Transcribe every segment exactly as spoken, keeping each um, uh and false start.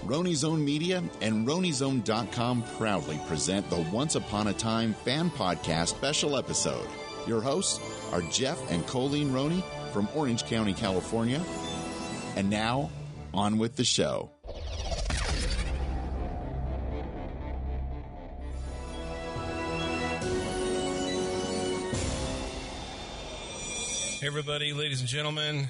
RoniZone Media and RoniZone dot com proudly present the Once Upon a Time Fan Podcast special episode. Your hosts are Jeff and Colleen Roney from Orange County, California. And now, on with the show. Hey everybody, ladies and gentlemen,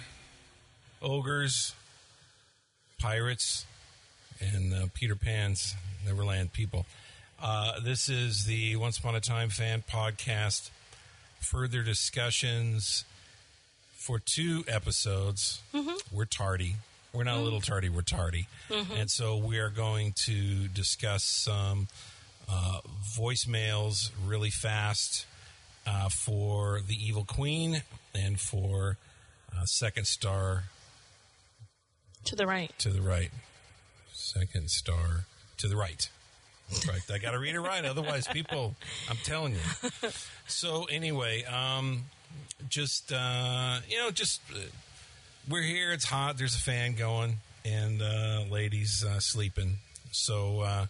ogres, pirates, and uh, Peter Pan's Neverland people. Uh, this is the Once Upon a Time Fan Podcast. Further discussions for two episodes. Mm-hmm. We're tardy. We're not mm-hmm. a little tardy, we're tardy. Mm-hmm. And so we are going to discuss some uh, voicemails really fast. Uh, for the Evil Queen and for uh, Second Star. To the right. To the right. Second Star to the right. Right. I got to read it right. Otherwise, people, I'm telling you. So anyway, um, just, uh, you know, just, uh, we're here. It's hot. There's a fan going and uh, ladies uh, sleeping. So uh,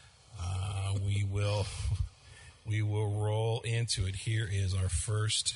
uh, we will... We will roll into it. Here is our first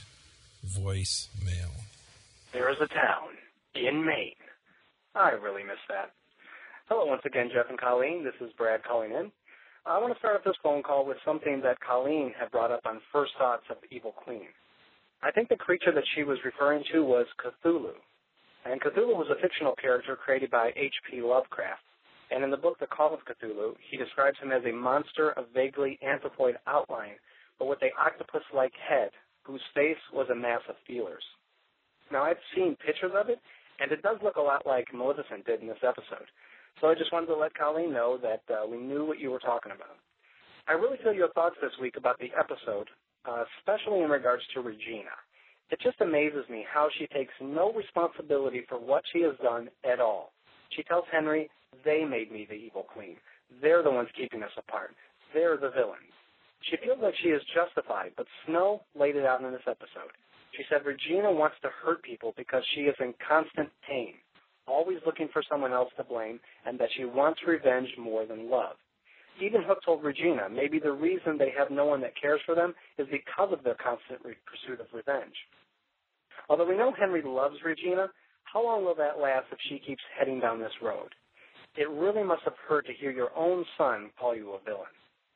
voicemail. There is a town in Maine. I really miss that. Hello once again, Jeff and Colleen. This is Brad calling in. I want to start off this phone call with something that Colleen had brought up on First Thoughts of the Evil Queen. I think the creature that she was referring to was Cthulhu. And Cthulhu was a fictional character created by H P Lovecraft. And in the book The Call of Cthulhu, he describes him as a monster of vaguely anthropoid outline, but with an octopus-like head, whose face was a mass of feelers. Now, I've seen pictures of it, and it does look a lot like Maleficent did in this episode. So I just wanted to let Colleen know that uh, we knew what you were talking about. I really feel your thoughts this week about the episode, uh, especially in regards to Regina. It just amazes me how she takes no responsibility for what she has done at all. She tells Henry, they made me the Evil Queen. They're the ones keeping us apart. They're the villains. She feels like she is justified, but Snow laid it out in this episode. She said Regina wants to hurt people because she is in constant pain, always looking for someone else to blame, and that she wants revenge more than love. Even Hook told Regina maybe the reason they have no one that cares for them is because of their constant re- pursuit of revenge. Although we know Henry loves Regina, how long will that last if she keeps heading down this road? It really must have hurt to hear your own son call you a villain.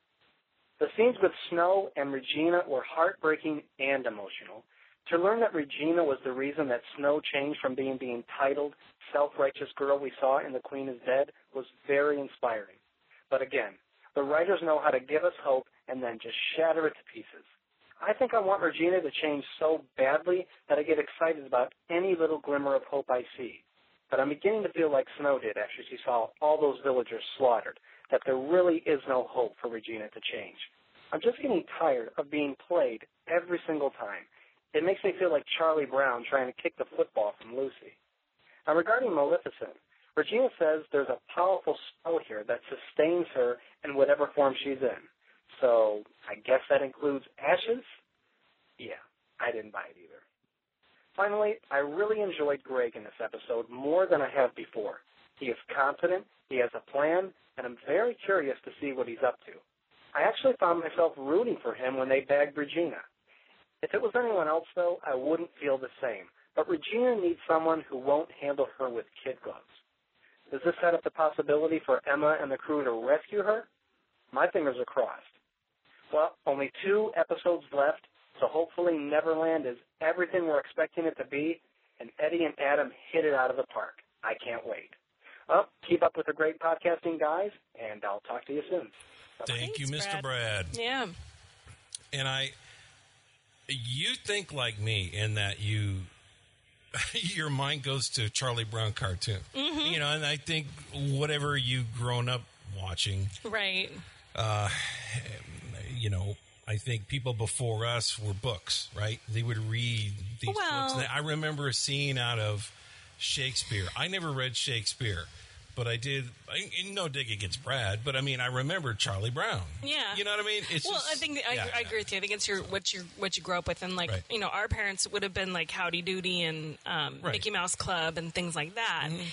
The scenes with Snow and Regina were heartbreaking and emotional. To learn that Regina was the reason that Snow changed from being the entitled, self-righteous girl we saw in The Queen is Dead was very inspiring. But again, the writers know how to give us hope and then just shatter it to pieces. I think I want Regina to change so badly that I get excited about any little glimmer of hope I see. But I'm beginning to feel like Snow did after she saw all those villagers slaughtered, that there really is no hope for Regina to change. I'm just getting tired of being played every single time. It makes me feel like Charlie Brown trying to kick the football from Lucy. Now, regarding Maleficent, Regina says there's a powerful spell here that sustains her in whatever form she's in. So I guess that includes ashes? Yeah, I didn't buy it either. Finally, I really enjoyed Greg in this episode more than I have before. He is confident, he has a plan, and I'm very curious to see what he's up to. I actually found myself rooting for him when they bagged Regina. If it was anyone else, though, I wouldn't feel the same. But Regina needs someone who won't handle her with kid gloves. Does this set up the possibility for Emma and the crew to rescue her? My fingers are crossed. Well, only two episodes left, so hopefully Neverland is everything we're expecting it to be, and Eddie and Adam hit it out of the park. I can't wait. Well, keep up with the great podcasting, guys, and I'll talk to you soon. Thank Thanks, you, Mister Brad. Brad. Yeah. And I, you think like me in that you, your mind goes to Charlie Brown cartoon. Mm-hmm. You know, and I think whatever you've grown up watching. Right. Uh, you know, I think people before us were books, right? They would read these well, books. I remember a scene out of Shakespeare. I never read Shakespeare, but I did. I, no dig against Brad, but I mean, I remember Charlie Brown. Yeah, you know what I mean. It's well, just, I think I, yeah, I agree with you. I think it's your what you what you grew up with, and like right. you know, our parents would have been like Howdy Doody and um, right. Mickey Mouse Club and things like that. Mm-hmm.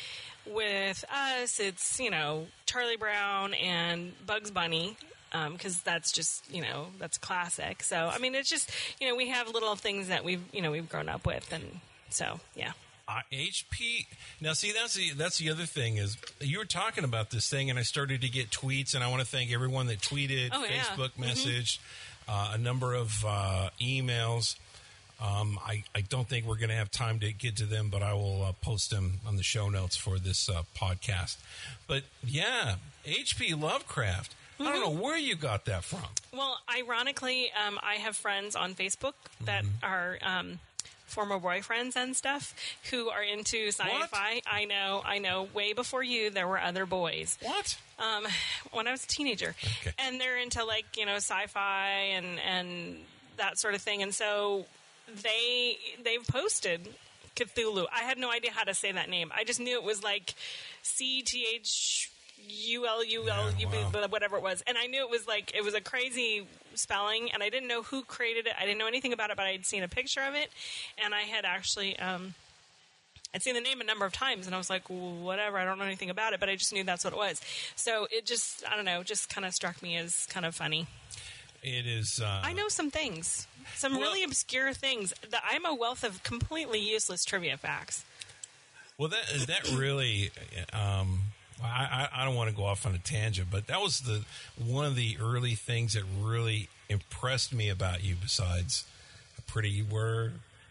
with us, it's, you know, Charlie Brown and Bugs Bunny. Because um, that's just, you know, that's classic. So, I mean, it's just, you know, we have little things that we've, you know, we've grown up with. And so, yeah. Uh, H P. Now, see, that's the, that's the other thing is you were talking about this thing, and I started to get tweets, and I want to thank everyone that tweeted, oh, Facebook yeah. messaged, mm-hmm. uh, a number of uh, emails. Um, I, I don't think we're going to have time to get to them, but I will uh, post them on the show notes for this uh, podcast. But, yeah, H P Lovecraft. I don't know where you got that from. Well, ironically, um, I have friends on Facebook that mm-hmm. are um, former boyfriends and stuff who are into sci-fi. What? I know, I know. Way before you, there were other boys. What? Um, when I was a teenager. Okay. And they're into, like, you know, sci-fi and, and that sort of thing. And so they, they've posted Cthulhu. I had no idea how to say that name. I just knew it was like C T H... U L U L U B, whatever it was. And I knew it was like, it was a crazy spelling, and I didn't know who created it. I didn't know anything about it, but I had seen a picture of it, and I had actually, um, I'd seen the name a number of times, and I was like, well, whatever, I don't know anything about it, but I just knew that's what it was. So it just, I don't know, just kind of struck me as kind of funny. It is. Uh, I know some things, some well, really obscure things. That I'm a wealth of completely useless trivia facts. Well, that that really, um, I, I don't want to go off on a tangent, but that was the one of the early things that really impressed me about you. Besides how pretty you were,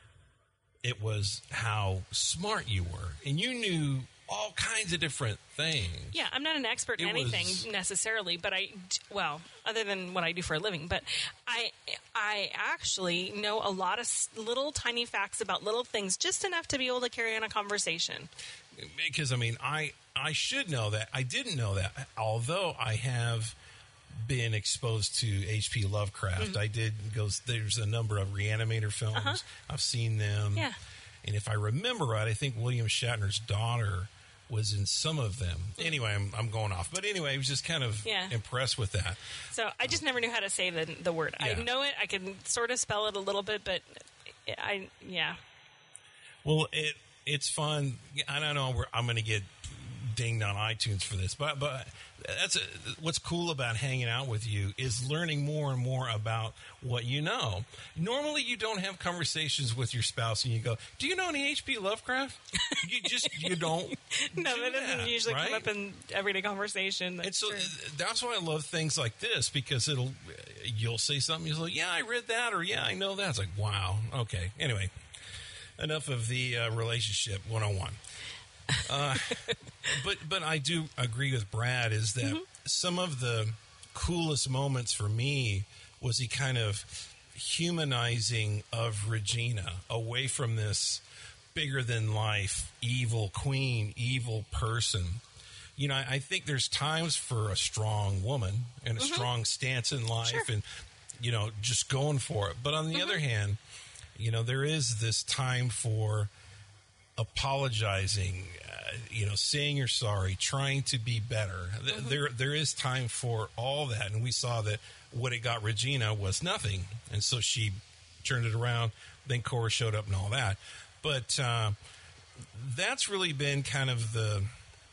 it was how smart you were, and you knew all kinds of different things. Yeah, I'm not an expert in it anything was, necessarily, but I, well, other than what I do for a living, but I I actually know a lot of little tiny facts about little things, just enough to be able to carry on a conversation. Because, I mean, I, I should know that. I didn't know that, although I have been exposed to H P Lovecraft. Mm-hmm. I did go, there's a number of Reanimator films. Uh-huh. I've seen them. Yeah. And if I remember right, I think William Shatner's daughter was in some of them. Anyway, I'm, I'm going off. But anyway, I was just kind of yeah. impressed with that. So I just never knew how to say the the word. Yeah. I know it. I can sort of spell it a little bit, but I, yeah. Well, it it's fun. I don't know. We're, I'm going to get dinged on iTunes for this, but but that's a, what's cool about hanging out with you is learning more and more about what you know. Normally, you don't have conversations with your spouse, and you go, "Do you know any H P Lovecraft?" You just you don't. No, do that doesn't that, usually right? come up in everyday conversation. That's and so true. That's why I love things like this, because it'll you'll say something, you'll say, "Yeah, I read that," or "Yeah, I know that." It's like, wow, okay. Anyway, enough of the uh, relationship one oh one. uh, but but I do agree with Brad is that mm-hmm. some of the coolest moments for me was the kind of humanizing of Regina away from this bigger than life evil queen, evil person. You know, I, I think there's times for a strong woman and a mm-hmm. strong stance in life sure. and, you know, just going for it. But on the mm-hmm. other hand, you know, there is this time for apologizing, uh, you know, saying you're sorry, trying to be better. Mm-hmm. There, there is time for all that, and we saw that what it got Regina was nothing, and so she turned it around. Then Cora showed up and all that, but uh, that's really been kind of the,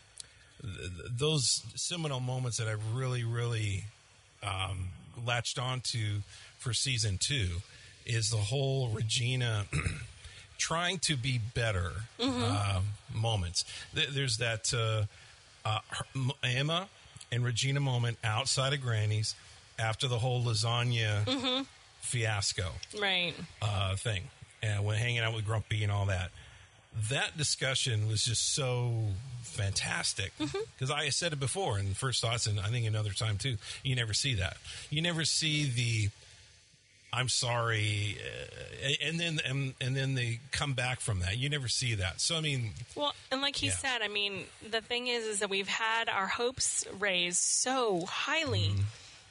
the those seminal moments that I've really, really um, latched onto for season two. Is the whole Regina. Trying to be better mm-hmm. uh, moments. There's that uh, uh, Emma and Regina moment outside of Granny's after the whole lasagna mm-hmm. fiasco right. uh, thing, and when hanging out with Grumpy and all that. That discussion was just so fantastic because mm-hmm. I said it before in First Thoughts, and I think another time too. You never see that. You never see the I'm sorry, uh, and then and, and then they come back from that. You never see that. So I mean, well, and like he yeah. said, I mean, the thing is, is that we've had our hopes raised so highly, mm-hmm.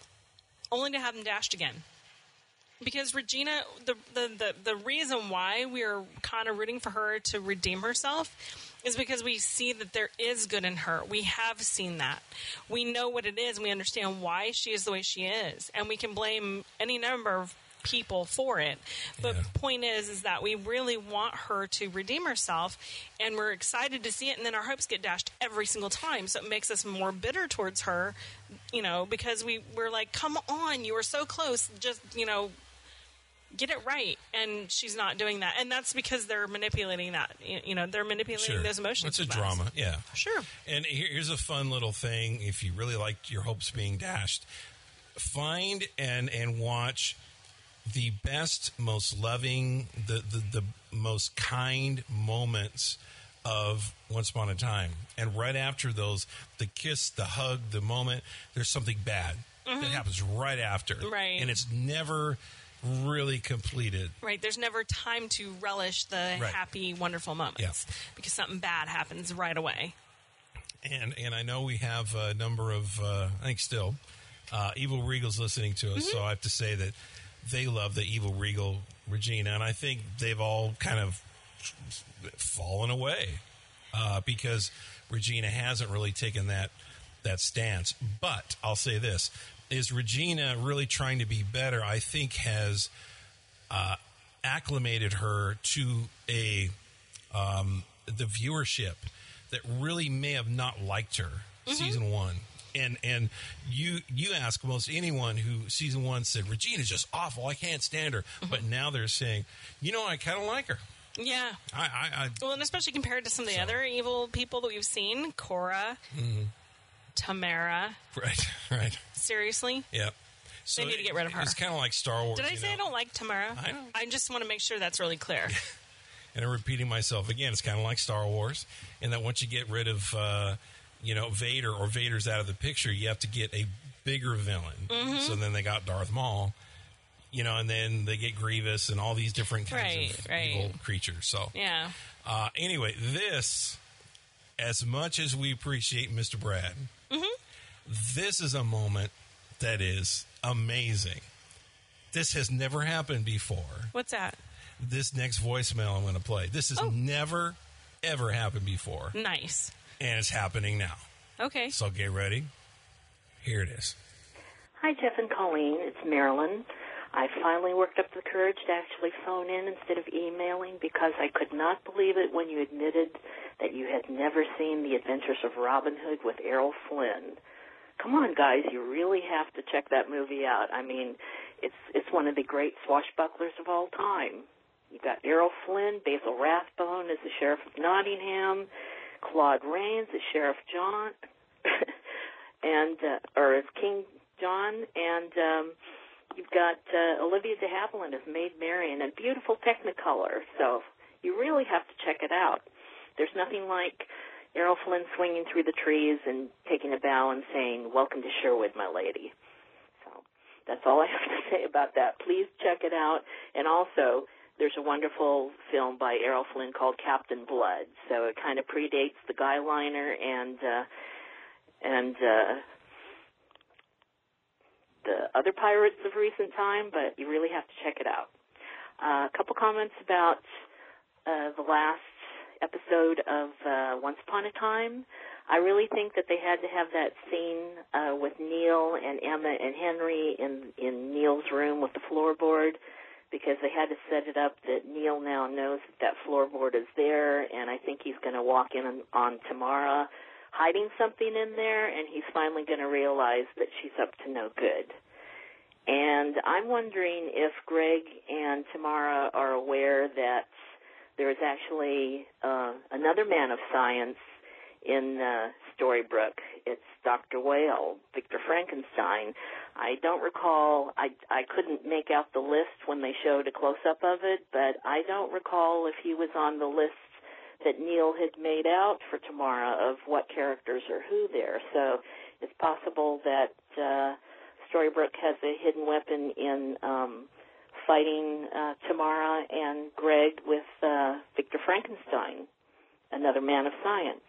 only to have them dashed again. Because Regina, the the the, the reason why we're kind of rooting for her to redeem herself is because we see that there is good in her. We have seen that. We know what it is, and we understand why she is the way she is, and we can blame any number of people for it. But Yeah. point is, is that we really want her to redeem herself, and we're excited to see it, and then our hopes get dashed every single time. So it makes us more bitter towards her, you know, because we, we're like, come on, you were so close, just, you know, get it right. And she's not doing that. And that's because they're manipulating that, you know, they're manipulating Sure. those emotions. It's a with us. drama, yeah. Sure. And here- here's a fun little thing. If you really liked your hopes being dashed, find and and watch the best, most loving, the, the, the most kind moments of Once Upon a Time. And right after those, the kiss, the hug, the moment, there's something bad that happens right after. Right. And it's never really completed. Right. There's never time to relish the Right. happy, wonderful moments Yeah. because something bad happens right away. And and I know we have a number of, uh, I think still, uh, Evil Regal's listening to us, so I have to say that they love the Evil Regal Regina, and I think they've all kind of fallen away uh, because Regina hasn't really taken that that stance. But I'll say this. Is Regina really trying to be better? I think has uh, acclimated her to a um, the viewership that really may have not liked her season one. And and you you ask most anyone who season one said Regina's just awful, I can't stand her. But now they're saying, you know, I kind of like her. Yeah. I, I, I Well, and especially compared to some of the So- other evil people that we've seen, Cora, Tamara. right right Seriously? yeah. So They need to get rid of her. It's kind of like Star Wars. Did I you say know? I don't like Tamara? I know. I just want to make sure that's really clear. And I'm repeating myself again. It's kind of like Star Wars, in that once you get rid of, uh, you know, Vader or Vader's out of the picture, you have to get a bigger villain. So then they got Darth Maul, you know, and then they get Grievous and all these different kinds Right, of right. evil creatures. So Yeah. uh, anyway, this, as much as we appreciate Mister Brad, this is a moment that is amazing. This has never happened before. What's that? This next voicemail I'm going to play. This has Oh. never, ever happened before. Nice. And it's happening now. Okay. So get ready. Here it is. Hi, Jeff and Colleen. It's Marilyn. I finally worked up the courage to actually phone in instead of emailing because I could not believe it when you admitted that you had never seen The Adventures of Robin Hood with Errol Flynn. Come on, guys, you really have to check that movie out. I mean, it's it's one of the great swashbucklers of all time. You've got Errol Flynn, Basil Rathbone as the Sheriff of Nottingham, Claude Rains as Sheriff John, and uh, or as King John, and um, you've got uh, Olivia de Havilland as Maid Marian, and beautiful Technicolor. So you really have to check it out. There's nothing like Errol Flynn swinging through the trees and taking a bow and saying, "Welcome to Sherwood, my lady." So that's all I have to say about that. Please check it out. And also, there's a wonderful film by Errol Flynn called Captain Blood. So it kind of predates the Guy Liner and uh, and uh, the other pirates of recent time, but you really have to check it out. Uh, a couple comments about uh, the last episode of uh, Once Upon a Time. I really think that they had to have that scene uh, with Neil and Emma and Henry in, in Neil's room with the floorboard, because they had to set it up that Neil now knows that that floorboard is there, and I think he's going to walk in on, on Tamara hiding something in there, and he's finally going to realize that she's up to no good. And I'm wondering if Greg and Tamara are aware that there is actually uh, another man of science in uh, Storybrooke. It's Doctor Whale, Victor Frankenstein. I don't recall, I, I couldn't make out the list when they showed a close-up of it, but I don't recall if he was on the list that Neil had made out for Tamara of what characters are who there. So it's possible that uh, Storybrooke has a hidden weapon in um, fighting uh, Tamara and Greg with uh, Victor Frankenstein, another man of science.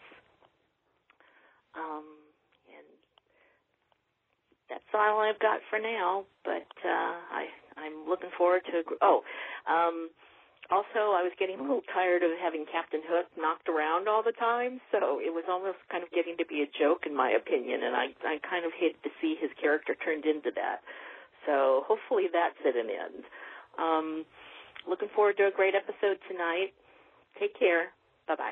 Um, and that's all I've got for now, but uh, I, I'm looking forward to... Oh, um, also, I was getting a little tired of having Captain Hook knocked around all the time, so it was almost kind of getting to be a joke, in my opinion, and I, I kind of hated to see his character turned into that. So hopefully that's at an end. Um, looking forward to a great episode tonight. Take care. Bye-bye.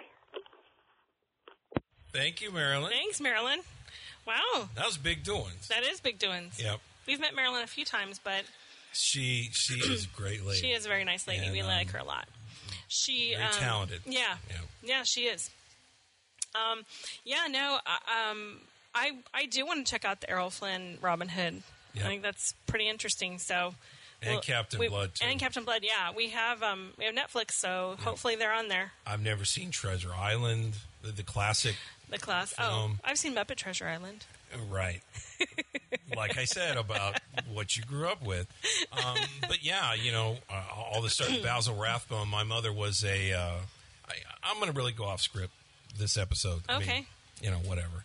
Thank you, Marilyn. Thanks, Marilyn. Wow. That was big doings. That is big doings. Yep. We've met Marilyn a few times, but She she is a great lady. she is a very nice lady. And, we um, like her a lot. She very um, talented. Yeah. Yeah. Yeah, she is. Um, yeah, no, uh, um, I I do want to check out the Errol Flynn Robin Hood. Yep. I think that's pretty interesting. So, And well, Captain we- Blood, too. And Captain Blood, yeah. We have um, we have Netflix, so hopefully they're on there. I've never seen Treasure Island, the, the classic. The class. Oh, Film. I've seen Muppet Treasure Island. Right. Like I said about what you grew up with. Um, but yeah, you know, uh, all the stuff. Basil Rathbone, my mother was a. Uh, I, I'm going to really go off script this episode. I Okay. mean, you know, whatever.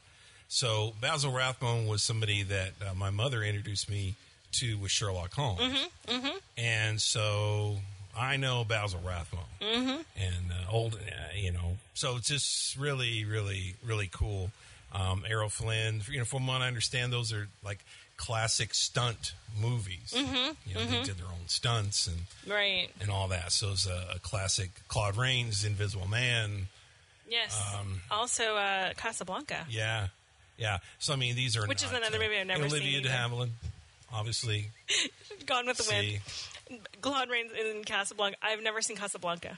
So Basil Rathbone was somebody that uh, my mother introduced me to with Sherlock Holmes. Mm-hmm, mm-hmm. And so I know Basil Rathbone. Mm-hmm. And uh, old, uh, you know, so it's just really, really, really cool. Um, Errol Flynn, you know, from what I understand, those are like classic stunt movies. Mm-hmm. You know, Mm-hmm. they did their own stunts and Right. and all that. So it's a, a classic. Claude Rains, Invisible Man. Yes. Um, also, uh, Casablanca. Yeah, yeah. So I mean, these are Which is not, another uh, movie I've never and Olivia seen de either. Havilland, obviously. Gone with the See. Wind. Claude Rains in Casablanca. I've never seen Casablanca.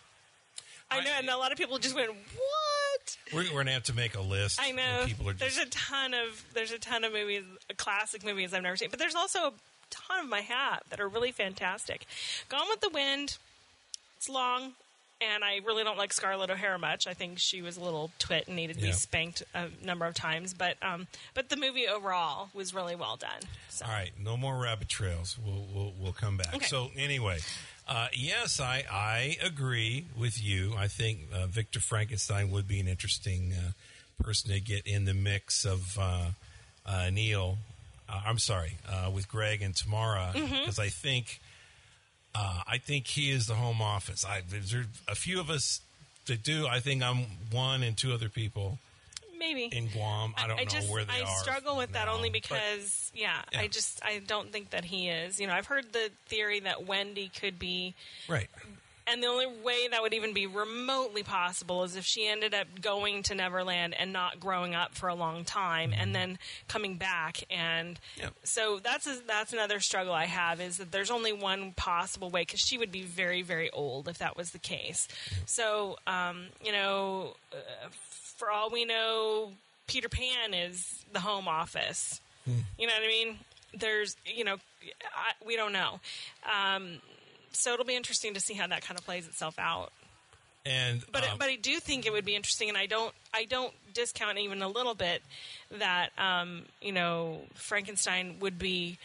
I know, I- and a lot of people just went, "What?" We're, we're gonna have to make a list. I know. And people are just, There's a ton of there's a ton of movies, classic movies I've never seen, but there's also a ton of my hat that are really fantastic. Gone with the Wind. It's long, and I really don't like Scarlett O'Hara much. I think she was a little twit and needed to Yeah. be spanked a number of times. But um, but the movie overall was really well done. So. All right, no more rabbit trails. We'll we'll, we'll come back. Okay. So anyway, uh, yes, I I agree with you. I think uh, Victor Frankenstein would be an interesting uh, person to get in the mix of uh, uh, Neil. Uh, I'm sorry, uh, with Greg and Tamara, because I think uh, I think he is the home office. I there's a few of us that do. I think I'm one and two other people Maybe. in Guam. I don't know just, where they I are. struggle with that now, only but- because, yeah, Yeah. I just I don't think that he is. You know, I've heard the theory that Wendy could be, right. and the only way that would even be remotely possible is if she ended up going to Neverland and not growing up for a long time, and then coming back. And Yep. so that's a, that's another struggle I have, is that there's only one possible way, because she would be very, very old if that was the case. So, um, you know, uh, for all we know, Peter Pan is the home office. You know what I mean? There's, you know, I, we don't know. Um, so it'll be interesting to see how that kind of plays itself out. And But um, but I do think it would be interesting, and I don't I don't discount even a little bit that um, you know, Frankenstein would be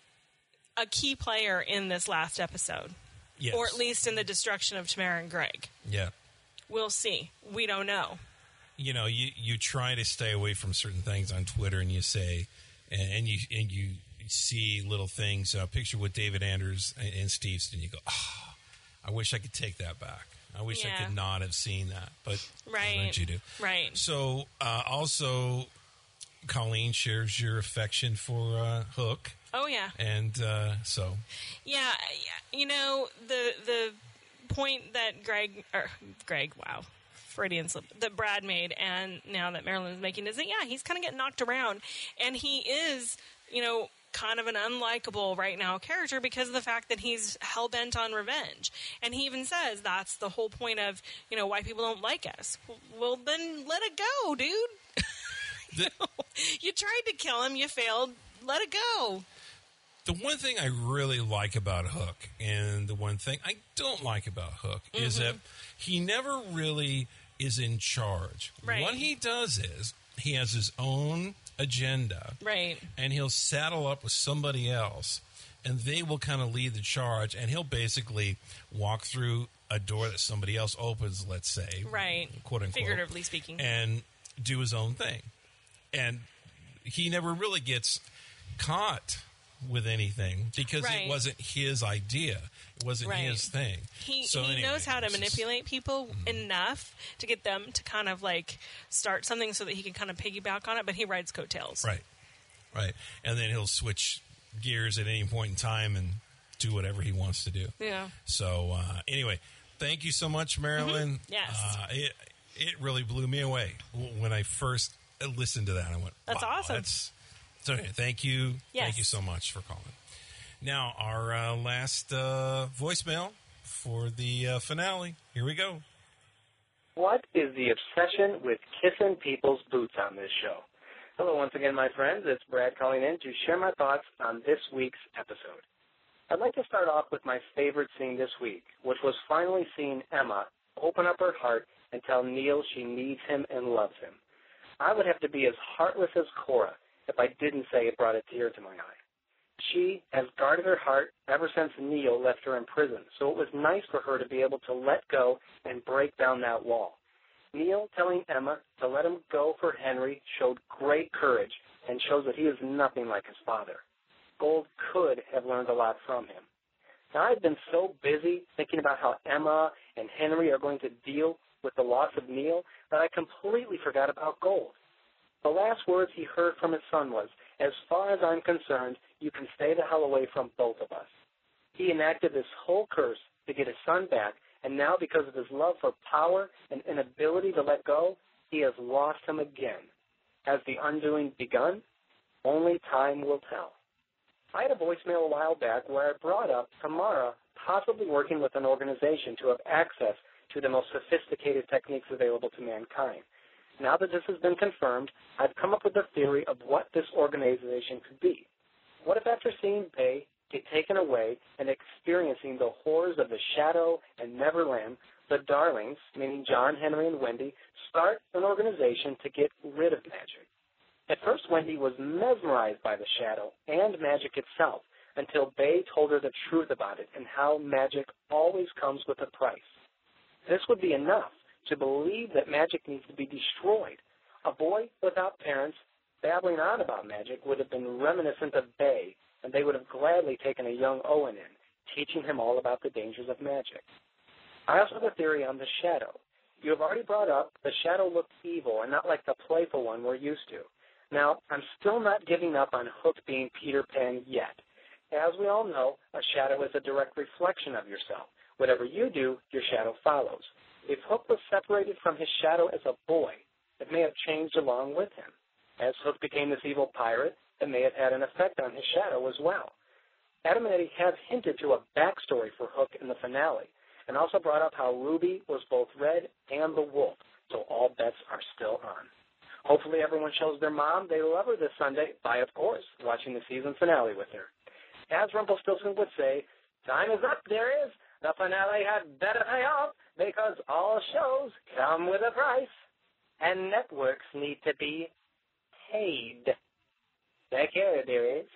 a key player in this last episode, yes. or at least in the destruction of Tamara and Greg. yeah. We'll see. We don't know. You know, you, you try to stay away from certain things on Twitter, and you say, and, and you and you see little things. Uh, picture with David Anders and, and Steve, and you go, "Oh, I wish I could take that back. I wish I Yeah. could not have seen that." But Right. don't you do? Right. So, uh, also, Colleen shares your affection for uh, Hook, Oh yeah. and uh, so Yeah, yeah, you know, the the point that Greg or Greg, wow, Freudian slip, that Brad made, and now that Marilyn is making, is that yeah, he's kind of getting knocked around, and he is, you know, kind of an unlikable right now character because of the fact that he's hell bent on revenge, and he even says that's the whole point of, you know, why people don't like us. Well, then let it go, dude. the, You tried to kill him, you failed. Let it go. The one thing I really like about Hook, and the one thing I don't like about Hook, Mm-hmm. is that he never really is in charge. Right. What he does is he has his own agenda, Right. and he'll saddle up with somebody else, and they will kind of lead the charge, and he'll basically walk through a door that somebody else opens, let's say, Right. quote unquote, Figuratively speaking. and do his own thing. And he never really gets caught with anything because Right. it wasn't his idea. It wasn't Right. his thing. He, So he anyway, knows how to it's just- manipulate people enough to get them to kind of like start something so that he can kind of piggyback on it, but he rides coattails. Right. Right. And then he'll switch gears at any point in time and do whatever he wants to do. Yeah. So uh, anyway, thank you so much, Marilyn. Mm-hmm. Yes. Uh, it it really blew me away when I first listened to that. I went, That's wow, awesome. That's so. Thank you. Yes. Thank you so much for calling. Now our uh, last uh, voicemail for the uh, finale. Here we go. What is the obsession with kissing people's boots on this show? Hello once again, my friends. It's Brad calling in to share my thoughts on this week's episode. I'd like to start off with my favorite scene this week, which was finally seeing Emma open up her heart and tell Neil she needs him and loves him. I would have to be as heartless as Cora if I didn't say it brought a tear to my eye. She has guarded her heart ever since Neil left her in prison, so it was nice for her to be able to let go and break down that wall. Neil telling Emma to let him go for Henry showed great courage and shows that he is nothing like his father. Gold could have learned a lot from him. Now, I've been so busy thinking about how Emma and Henry are going to deal with the loss of Neil that I completely forgot about Gold. The last words he heard from his son was, "As far as I'm concerned, you can stay the hell away from both of us." He enacted this whole curse to get his son back, and now because of his love for power and inability to let go, he has lost him again. Has the undoing begun? Only time will tell. I had a voicemail a while back where I brought up Tamara possibly working with an organization to have access to the most sophisticated techniques available to mankind. Now that this has been confirmed, I've come up with a theory of what this organization could be. What if after seeing Bay get taken away and experiencing the horrors of the Shadow and Neverland, the Darlings, meaning John, Henry, and Wendy, start an organization to get rid of magic? At first, Wendy was mesmerized by the Shadow and magic itself until Bay told her the truth about it and how magic always comes with a price. This would be enough to believe that magic needs to be destroyed. A boy without parents babbling on about magic would have been reminiscent of Bay, and they would have gladly taken a young Owen in, teaching him all about the dangers of magic. I also have a theory on the Shadow. You have already brought up the Shadow looked evil and not like the playful one we're used to. Now, I'm still not giving up on Hook being Peter Pan yet. As we all know, a shadow is a direct reflection of yourself. Whatever you do, your shadow follows. If Hook was separated from his shadow as a boy, it may have changed along with him. As Hook became this evil pirate, it may have had an effect on his shadow as well. Adam and Eddie have hinted to a backstory for Hook in the finale, and also brought up how Ruby was both Red and the Wolf, so all bets are still on. Hopefully everyone shows their mom they love her this Sunday by, of course, watching the season finale with her. As Rumpelstiltskin would say, time is up, dearies. The finale had better pay off because all shows come with a price, and networks need to be paid. Take care, dearies.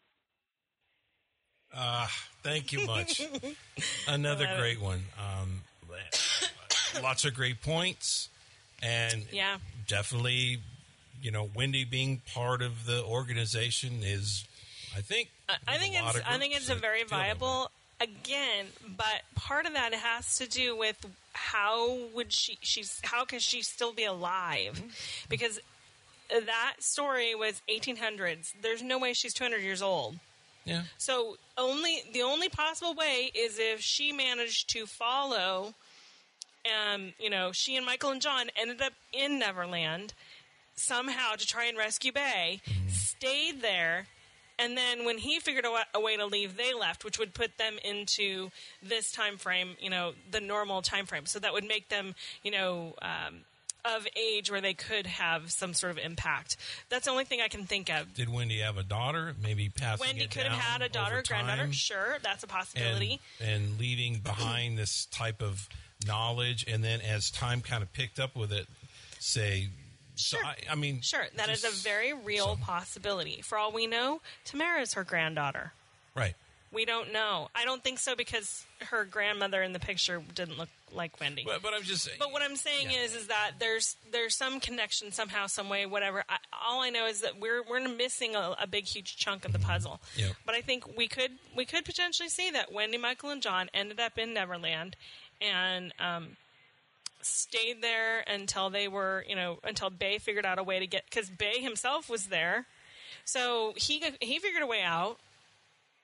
Uh, thank you much. Another great one. Um, lots of great points. And Yeah. definitely, you know, Wendy being part of the organization is, I think, I, I think a lot it's of I think groups it's a that very feel that way. viable again, but part of that has to do with how would she she's how can she still be alive? Mm-hmm. Because that story was eighteen hundreds. There's no way she's two hundred years old. Yeah. So only the only possible way is if she managed to follow. Um, you know, she and Michael and John ended up in Neverland somehow to try and rescue Bay, Mm-hmm. stayed there, and then when he figured a, wa- a way to leave, they left, which would put them into this time frame, you know, the normal time frame. So that would make them, you know, um, of age where they could have some sort of impact. That's the only thing I can think of. Did Wendy have a daughter? Maybe passing Wendy it could have down had a daughter, over granddaughter. time Sure, that's a and, possibility. and leaving behind this type of knowledge, and then as time kind of picked up with it, say, so Sure. I, I mean, Sure, that is just a very real some- possibility. For all we know, Tamara's her granddaughter. right. We don't know. I don't think so because her grandmother in the picture didn't look like Wendy. But, but I'm just saying. But what I'm saying Yeah. is, is that there's there's some connection somehow, some way, whatever. I, all I know is that we're we're missing a, a big, huge chunk of the puzzle. Yep. But I think we could we could potentially see that Wendy, Michael, and John ended up in Neverland, and um, stayed there until they were, you know, until Bay figured out a way to get, because Bay himself was there, so he he figured a way out.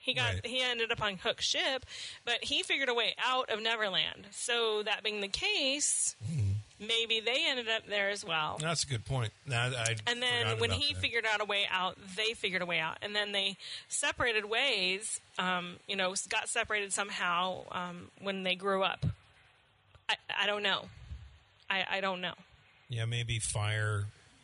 He got Right. he ended up on Hook's ship, but he figured a way out of Neverland. So that being the case, Mm-hmm. maybe they ended up there as well. That's a good point. Now, I And then forgot when about he that. figured out a way out, they figured a way out. And then they separated ways, um, you know, got separated somehow um, when they grew up. I, I don't know. I, I don't know. Yeah, maybe fire.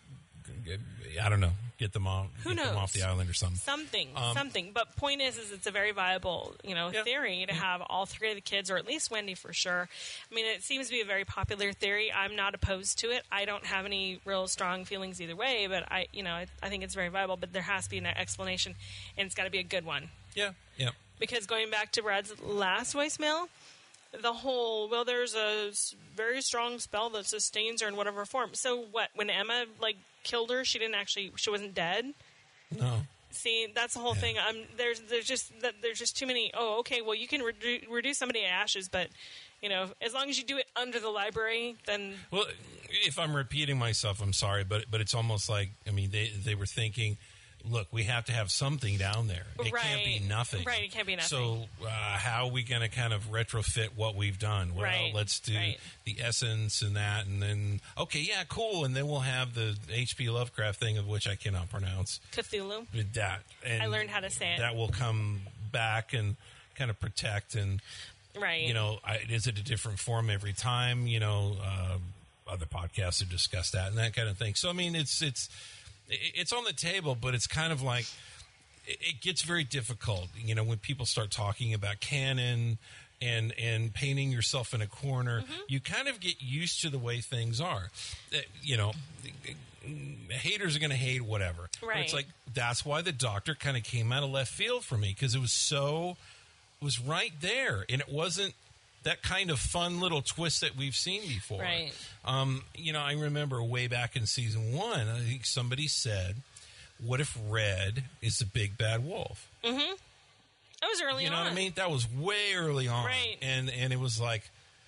I don't know. Get them off. Who get them knows? off the island or something. Something, Um, something. But point is, is it's a very viable, you know, Yeah. theory to have all three of the kids, or at least Wendy for sure. I mean, it seems to be a very popular theory. I'm not opposed to it. I don't have any real strong feelings either way, but I, you know, I, I think it's very viable. But there has to be an explanation, and it's got to be a good one. Yeah, yeah. Because going back to Brad's last voicemail, the whole, well, there's a s- very strong spell that sustains her in whatever form. So what? When Emma like killed her, she didn't actually, she wasn't dead. No. See, that's the whole Yeah. thing. Um, there's there's just that there's just too many. Oh, okay. Well, you can redu- reduce somebody to ashes, but you know, as long as you do it under the library, then Well, if I'm repeating myself, I'm sorry, but but it's almost like, I mean, they they were thinking, look, we have to have something down there. It can't be Right. nothing. Right, it can't be nothing. So uh, how are we going to kind of retrofit what we've done? Well, Right, let's do right. the essence and that, and then, okay, yeah, cool. And then we'll have the H P Lovecraft thing, of which I cannot pronounce. Cthulhu. With that. And I learned how to say it. That will come back and kind of protect and, Right. you know, I, is it a different form every time? You know, uh, other podcasts have discussed that and that kind of thing. So, I mean, it's it's it's on the table, but it's kind of like it, it gets very difficult, you know, when people start talking about canon and and painting yourself in a corner. Mm-hmm. You kind of get used to the way things are. Uh, you know, haters are going to hate whatever. But Right. it's like that's why the Doctor kind of came out of left field for me, because it was so it was right there, and it wasn't that kind of fun little twist that we've seen before. Right. Um, you know, I remember way back in season one, I think somebody said, "What if Red is the big bad wolf?" That was early You know on. what I mean? That was way early on, Right. And and it was like,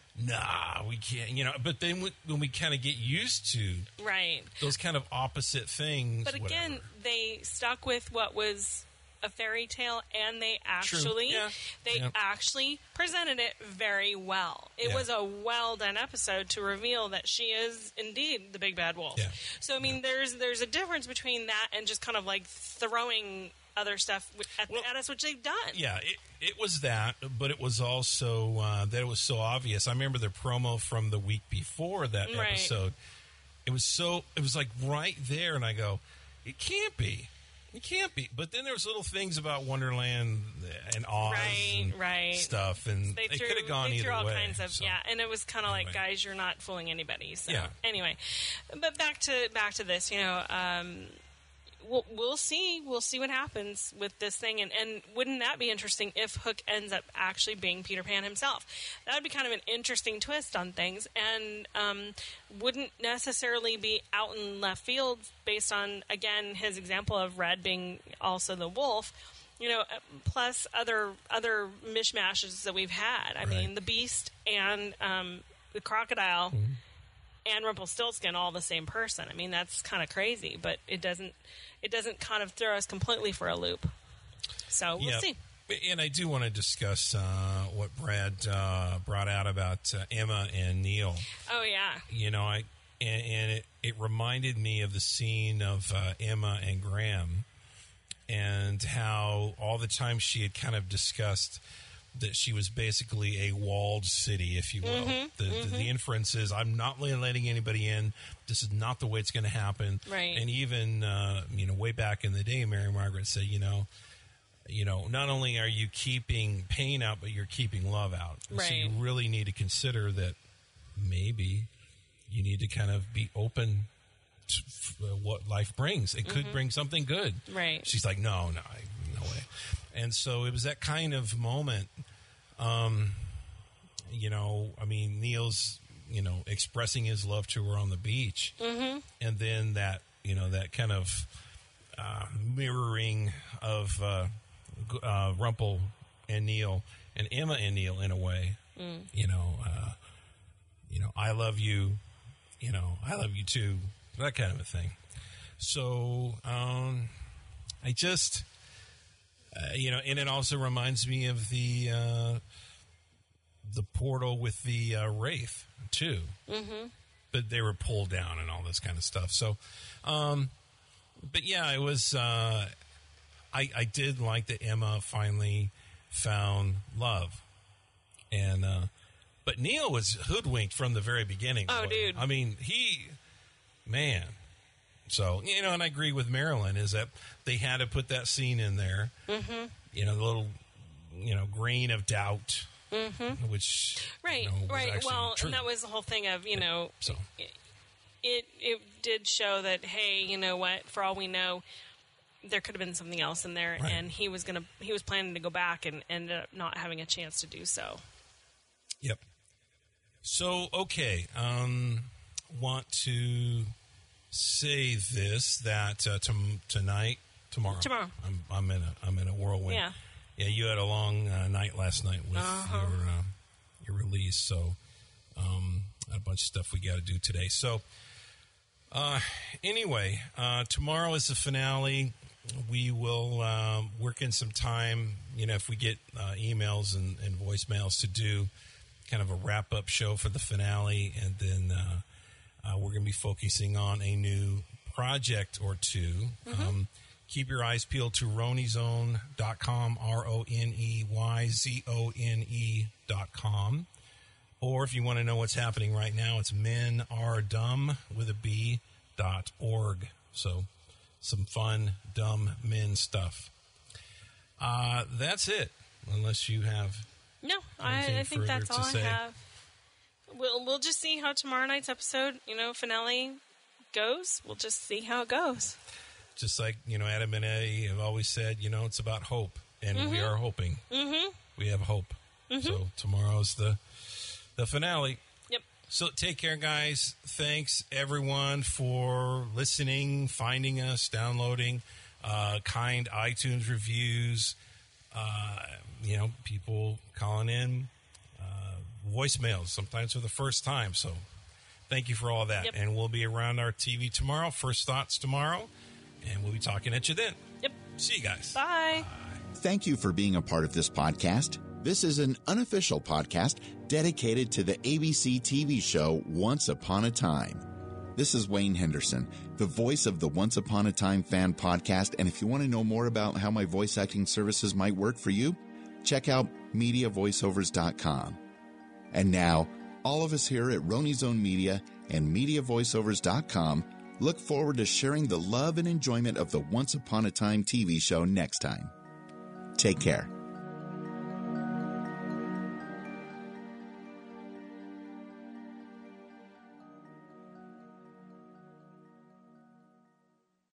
nah, we can't. You know, but then we, when we kind of get used to Right. those kind of opposite things, But again, whatever. they stuck with what was a fairy tale, and they actually Yeah. they Yeah. actually presented it very well. It Yeah. was a well done episode to reveal that she is indeed the big bad wolf. Yeah. So I mean, there's there's a difference between that and just kind of like throwing other stuff wi- at, Well, at us, which they've done. Yeah, it, it was that, but it was also uh, that it was so obvious. I remember the promo from the week before that Right. episode. It was so, it was like right there, and I go, it can't be. It can't be. But then there was little things about Wonderland and Oz Right, and right. stuff, and They it threw, could have gone they either threw all way. kinds of so. yeah, and it was kind of like, Anyway. guys, you're not fooling anybody. So Yeah. anyway, but back to back to this, you know, um, we'll, we'll see, we'll see what happens with this thing, and, and wouldn't that be interesting if Hook ends up actually being Peter Pan himself? That would be kind of an interesting twist on things, and um, wouldn't necessarily be out in left field based on, again, his example of Red being also the wolf. You know, plus other other mishmashes that we've had. I Right. mean, the Beast and um, the Crocodile Mm-hmm. and Rumpelstiltskin all the same person. I mean, that's kind of crazy, but it doesn't it doesn't kind of throw us completely for a loop. So we'll Yeah. see. And I do want to discuss uh, what Brad uh, brought out about uh, Emma and Neil. Oh yeah, You know, I and, and it, it reminded me of the scene of uh, Emma and Graham, and how all the time she had kind of discussed that she was basically a walled city, if you will. Mm-hmm, the, the, the inference is, I'm not really letting anybody in. This is not the way it's going to happen. Right. And even uh, you know, way back in the day, Mary Margaret said, you know. You know, not only are you keeping pain out, but you're keeping love out. And So you Right. really need to consider that maybe you need to kind of be open to f- uh, what life brings. It could bring something good. Right. She's like, no, no, I, no way. And so it was that kind of moment. Um, you know, I mean, Neil's, you know, expressing his love to her on the beach. Mm-hmm. And then that, you know, that kind of uh, mirroring of uh, g- uh, Rumpel and Neil and Emma and Neil in a way. Mm. You know, uh, you know, I love you. You know, I love you too. That kind of a thing. So, um, I just, Uh, you know, and it also reminds me of the uh, the portal with the uh, Wraith too. Mm-hmm. But they were pulled down and all this kind of stuff. So, um, but yeah, it was. Uh, I I did like that Emma finally found love, and uh, but Neil was hoodwinked from the very beginning. Oh, boy. dude! I mean, he, man. So, you know, and I agree with Marilyn is that they had to put that scene in there. Mm-hmm. You know, the little, you know, grain of doubt, mm-hmm. which right, you know, was right. Well, true. and that was the whole thing of you know, so it, it it did show that hey, you know what? For all we know, there could have been something else in there, right. and he was gonna he was planning to go back and ended up not having a chance to do so. Yep. So okay, um, want to. Say this that uh, t- tonight, tomorrow, tomorrow, I'm, I'm in a I'm in a whirlwind. Yeah, yeah. You had a long uh, night last night with uh-huh. your uh, your release, so um, a bunch of stuff we got to do today. So uh, anyway, uh, tomorrow is the finale. We will uh, work in some time. You know, if we get uh, emails and, and voicemails to do kind of a wrap up show for the finale, and then. Uh, Uh, we're going to be focusing on a new project or two. Mm-hmm. Um, keep your eyes peeled to roneyzone dot com, R O N E Y Z O N E dot com. Or if you want to know what's happening right now, it's men are dumb with a B dot org. So some fun, dumb men stuff. Uh, that's it, unless you have. No, I, I think that's all I have. We'll we'll just see how tomorrow night's episode, you know, finale goes. We'll just see how it goes. Just like, you know, Adam and Eddie have always said, you know, it's about hope. And mm-hmm. we are hoping. Mm-hmm. We have hope. Mm-hmm. So tomorrow's the the finale. Yep. So take care, guys. Thanks, everyone, for listening, finding us, downloading, uh, kind iTunes reviews, uh, you know, people calling in. Voicemails, sometimes for the first time. So thank you for all that. Yep. And we'll be around our T V tomorrow, First Thoughts tomorrow, and we'll be talking at you then. Yep. See you guys. Bye. Bye. Thank you for being a part of this podcast. This is an unofficial podcast dedicated to the A B C T V show Once Upon a Time. This is Wayne Henderson, the voice of the Once Upon a Time fan podcast. And if you want to know more about how my voice acting services might work for you, check out media voiceovers dot com. And now, all of us here at RoneyZone Media and media voiceovers dot com look forward to sharing the love and enjoyment of the Once Upon a Time T V show next time. Take care.